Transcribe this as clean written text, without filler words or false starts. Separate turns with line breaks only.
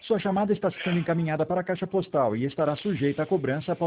Sua chamada está sendo encaminhada para a caixa postal e estará sujeita a cobrança após